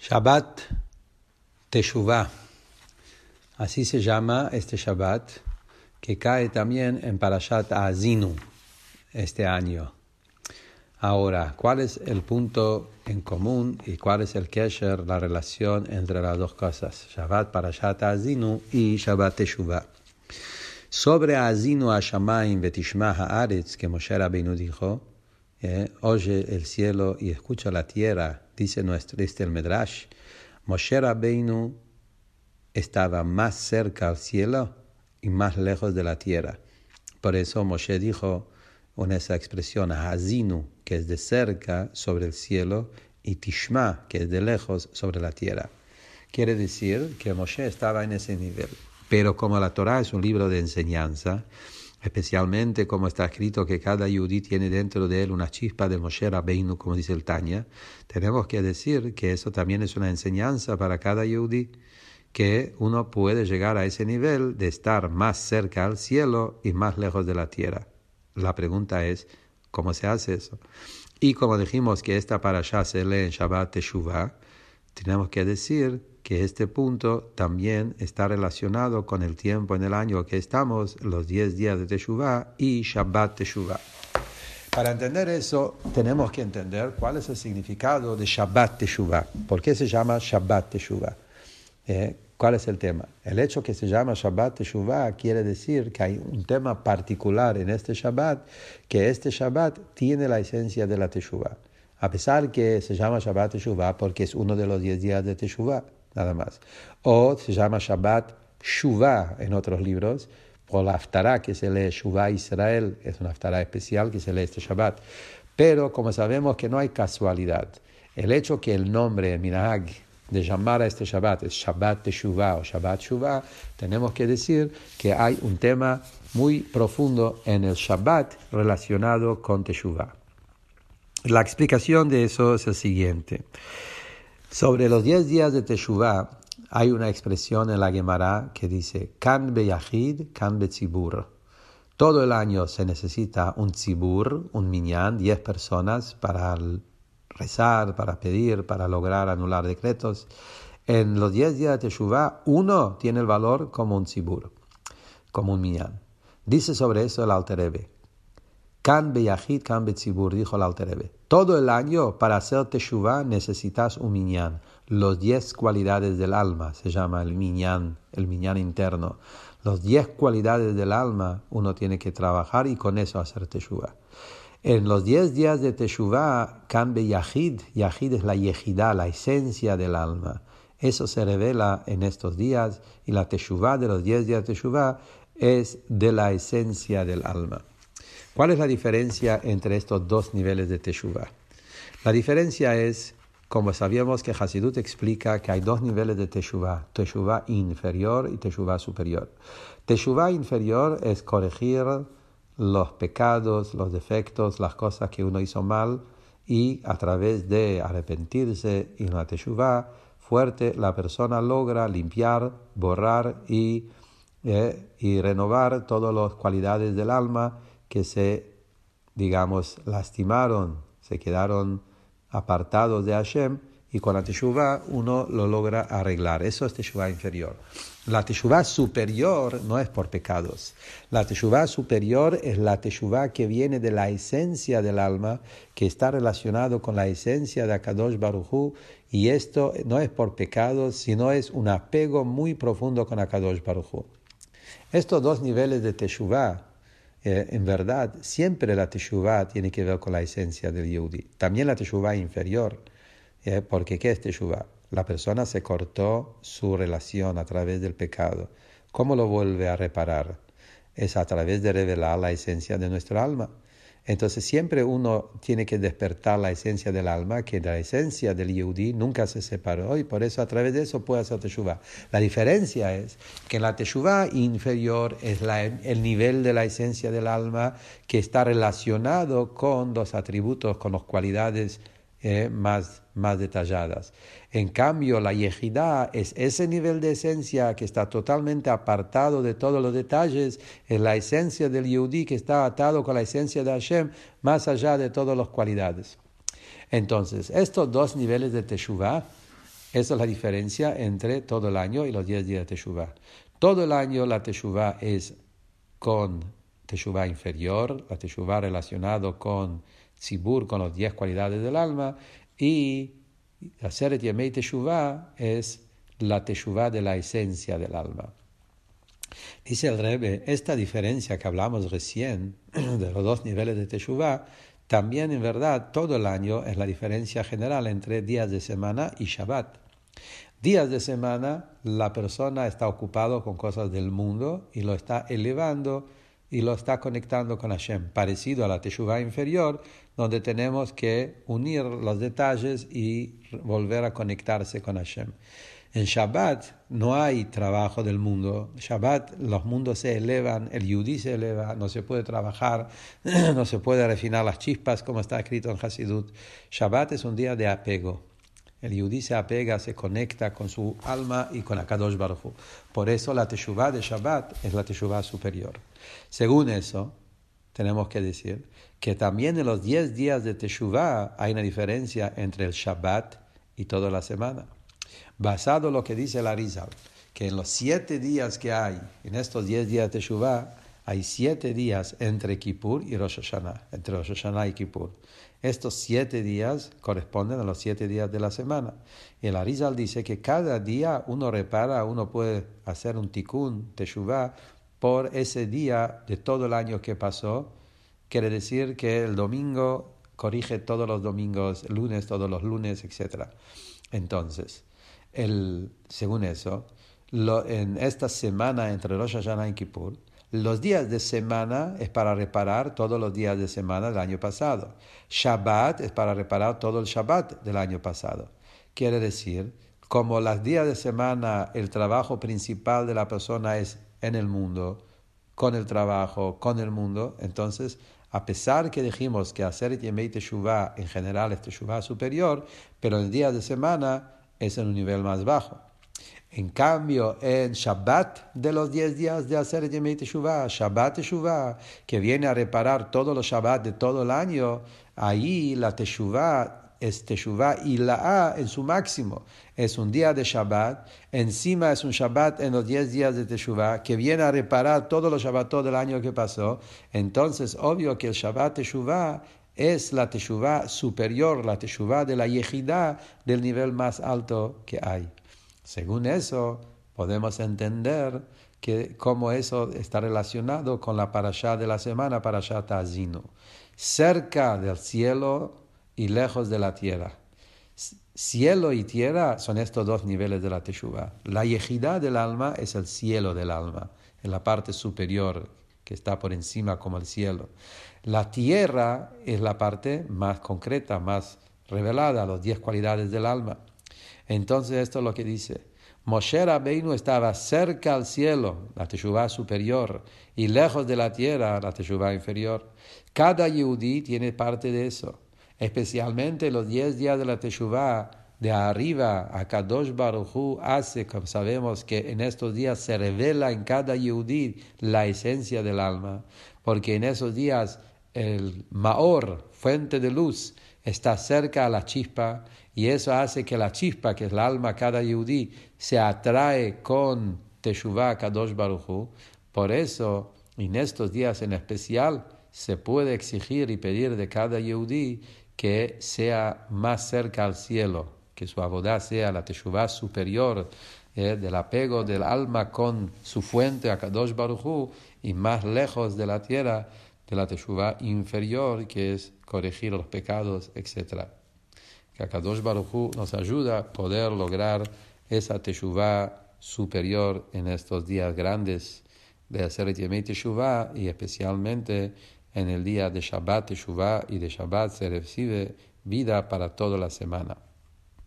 Shabbat Teshuvah, así se llama este Shabbat, que cae también en Parashat Haazinu este año. Ahora, ¿cuál es el punto en común y cuál es el kesher, la relación entre las dos cosas? Shabbat Parashat Haazinu y Shabbat Teshuvah. Sobre Haazinu Hashamayim Vetishma Haaretz, que Moshe Rabbeinu dijo, oye el cielo y escucha la tierra, dice el Medrash. Moshe Rabbeinu estaba más cerca al cielo y más lejos de la tierra. Por eso Moshe dijo con esa expresión, Haazinu, que es de cerca sobre el cielo, y Tishma, que es de lejos sobre la tierra. Quiere decir que Moshe estaba en ese nivel. Pero como la Torah es un libro de enseñanza, especialmente como está escrito que cada yudí tiene dentro de él una chispa de Moshe Rabbeinu, como dice el Tanya, tenemos que decir que eso también es una enseñanza para cada yudí, que uno puede llegar a ese nivel de estar más cerca al cielo y más lejos de la tierra. La pregunta es, ¿cómo se hace eso? Y como dijimos que esta parashá se lee en Shabbat Teshuvah, tenemos que decir que este punto también está relacionado con el tiempo en el año que estamos, los 10 días de Teshuvah y Shabbat Teshuvah. Para entender eso, tenemos que entender cuál es el significado de Shabbat Teshuvah. ¿Por qué se llama Shabbat Teshuvah? ¿Cuál es el tema? El hecho que se llama Shabbat Teshuvah quiere decir que hay un tema particular en este Shabbat, que este Shabbat tiene la esencia de la Teshuvah. A pesar que se llama Shabbat Teshuvah porque es uno de los 10 días de Teshuvah, nada más. O se llama Shabbat Shuvah en otros libros, por la Haftarah que se lee Shuvah Israel, es una Haftarah especial que se lee este Shabbat. Pero como sabemos que no hay casualidad, el hecho que el nombre Minhag de llamar a este Shabbat es Shabbat Teshuvah o Shabbat Shuvah, tenemos que decir que hay un tema muy profundo en el Shabbat relacionado con Teshuvah. La explicación de eso es el siguiente. Sobre los 10 días de Teshuvah hay una expresión en la Gemara que dice Kan beyachid, kan betzibur. Todo el año se necesita un tzibur, un minyan, 10 personas para rezar, para pedir, para lograr anular decretos. En los 10 días de Teshuvah, uno tiene el valor como un tzibur, como un minyan. Dice sobre eso el Alter Rebbe. Kan beyachid, kan betzibur, dijo el Alter Rebbe. Todo el año para hacer Teshuvah necesitas un minyan. Los 10 cualidades del alma se llama el minyan interno. Los 10 cualidades del alma uno tiene que trabajar y con eso hacer Teshuvah. En los 10 días de Teshuvah, kan beyachid, yachid es la yejidá, la esencia del alma. Eso se revela en estos días y la Teshuvah de los 10 días de Teshuvah es de la esencia del alma. ¿Cuál es la diferencia entre estos dos niveles de Teshuvah? La diferencia es, como sabíamos que Hasidut explica que hay dos niveles de Teshuvah, Teshuvah inferior y Teshuvah superior. Teshuvah inferior es corregir los pecados, los defectos, las cosas que uno hizo mal y a través de arrepentirse y una Teshuvah fuerte, la persona logra limpiar, borrar y renovar todas las cualidades del alma que se, lastimaron, se quedaron apartados de Hashem, y con la Teshuvah uno lo logra arreglar. Eso es Teshuvah inferior. La Teshuvah superior no es por pecados. La Teshuvah superior es la Teshuvah que viene de la esencia del alma, que está relacionado con la esencia de Akadosh Baruj Hu, y esto no es por pecados, sino es un apego muy profundo con Akadosh Baruj Hu. Estos dos niveles de Teshuvah, en verdad, siempre la Teshuvah tiene que ver con la esencia del Yehudi. También la Teshuvah inferior, porque ¿qué es Teshuvah? La persona se cortó su relación a través del pecado. ¿Cómo lo vuelve a reparar? Es a través de revelar la esencia de nuestro alma. Entonces siempre uno tiene que despertar la esencia del alma, que la esencia del Yehudi nunca se separó y por eso a través de eso puede hacer Teshuvah. La diferencia es que la Teshuvah inferior es el nivel de la esencia del alma que está relacionado con los atributos, con las cualidades más detalladas. En cambio, la yejidá es ese nivel de esencia que está totalmente apartado de todos los detalles, es la esencia del Yehudí que está atado con la esencia de Hashem, más allá de todas las cualidades. Entonces, estos dos niveles de Teshuvah Esa es la diferencia entre todo el año y los 10 días de Teshuvah. Todo el año la Teshuvah es con Teshuvah inferior, la Teshuvah relacionado con Tzibur, con las 10 cualidades del alma, y Aseret Yemei Teshuvah es la Teshuvah de la esencia del alma. Dice el Rebbe, esta diferencia que hablamos recién de los dos niveles de Teshuvah, también en verdad todo el año es la diferencia general entre días de semana y Shabbat. Días de semana la persona está ocupado con cosas del mundo y lo está elevando y lo está conectando con Hashem, parecido a la Teshuvah inferior, donde tenemos que unir los detalles y volver a conectarse con Hashem. En Shabbat no hay trabajo del mundo. Shabbat los mundos se elevan, el Yudí se eleva, no se puede trabajar, no se puede refinar las chispas como está escrito en Hasidut. Shabbat es un día de apego. El Yudí se apega, se conecta con su alma y con Akadosh Baruj Hu. Por eso la Teshuvah de Shabbat es la Teshuvah superior. Según eso, tenemos que decir que también en los 10 días de Teshuvah hay una diferencia entre el Shabbat y toda la semana. Basado en lo que dice el Arizal, que en los 7 días que hay, en estos 10 días de Teshuvah, hay 7 días entre Kippur y Rosh Hashanah, entre Rosh Hashanah y Kippur. Estos 7 días corresponden a los 7 días de la semana. Y el Arizal dice que cada día uno repara, uno puede hacer un tikkun, Teshuvah, por ese día de todo el año que pasó. Quiere decir que el domingo corrige todos los domingos, el lunes todos los lunes, etc. Entonces, según eso, en esta semana entre Rosh Hashanah y Kippur, los días de semana es para reparar todos los días de semana del año pasado. Shabbat es para reparar todo el Shabbat del año pasado. Quiere decir, como los días de semana, el trabajo principal de la persona es en el mundo, con el trabajo, con el mundo, entonces, a pesar que dijimos que hacer Yemei Teshuvah en general es Teshuvah superior, pero en días de semana es en un nivel más bajo. En cambio, en Shabbat de los 10 días de hacer Yemei Teshuvah, Shabbat Teshuvah, que viene a reparar todos los Shabbat de todo el año, ahí la Teshuvah es Teshuvah y la A en su máximo. Es un día de Shabbat, encima es un Shabbat en los 10 días de Teshuvah, que viene a reparar todos los Shabbatot del año que pasó. Entonces, obvio que el Shabbat Teshuvah es la Teshuvah superior, la Teshuvah de la Yehidá, del nivel más alto que hay. Según eso, podemos entender que cómo eso está relacionado con la parashá de la semana, parashá Ta'azinu. Cerca del cielo y lejos de la tierra. Cielo y tierra son estos dos niveles de la Teshuvah. La yejidá del alma es el cielo del alma, en la parte superior, que está por encima como el cielo. La tierra es la parte más concreta, más revelada, las 10 cualidades del alma. Entonces esto es lo que dice. Moshe Rabbeinu estaba cerca al cielo, la Teshuvah superior, y lejos de la tierra, la Teshuvah inferior. Cada Yehudí tiene parte de eso. Especialmente los 10 días de la Teshuvah, de arriba a Kadosh Baruj Hu hace, como sabemos, que en estos días se revela en cada Yehudí la esencia del alma, porque en esos días el Maor, fuente de luz, está cerca a la chispa, y eso hace que la chispa, que es el alma cada Yehudí, se atrae con Teshuvah Kadosh Baruj Hu. Por eso, en estos días en especial, se puede exigir y pedir de cada Yehudí que sea más cerca al cielo, que su abodá sea la Teshuvah superior, del apego del alma con su fuente a Kadosh Baruj Hu, y más lejos de la tierra, de la Teshuvah inferior, que es corregir los pecados, etc. Que Kadosh Baruj Hu nos ayuda a poder lograr esa Teshuvah superior en estos días grandes de hacer Yemei Teshuvah, y especialmente en el día de Shabbat Teshuvah, y de Shabbat se recibe vida para toda la semana.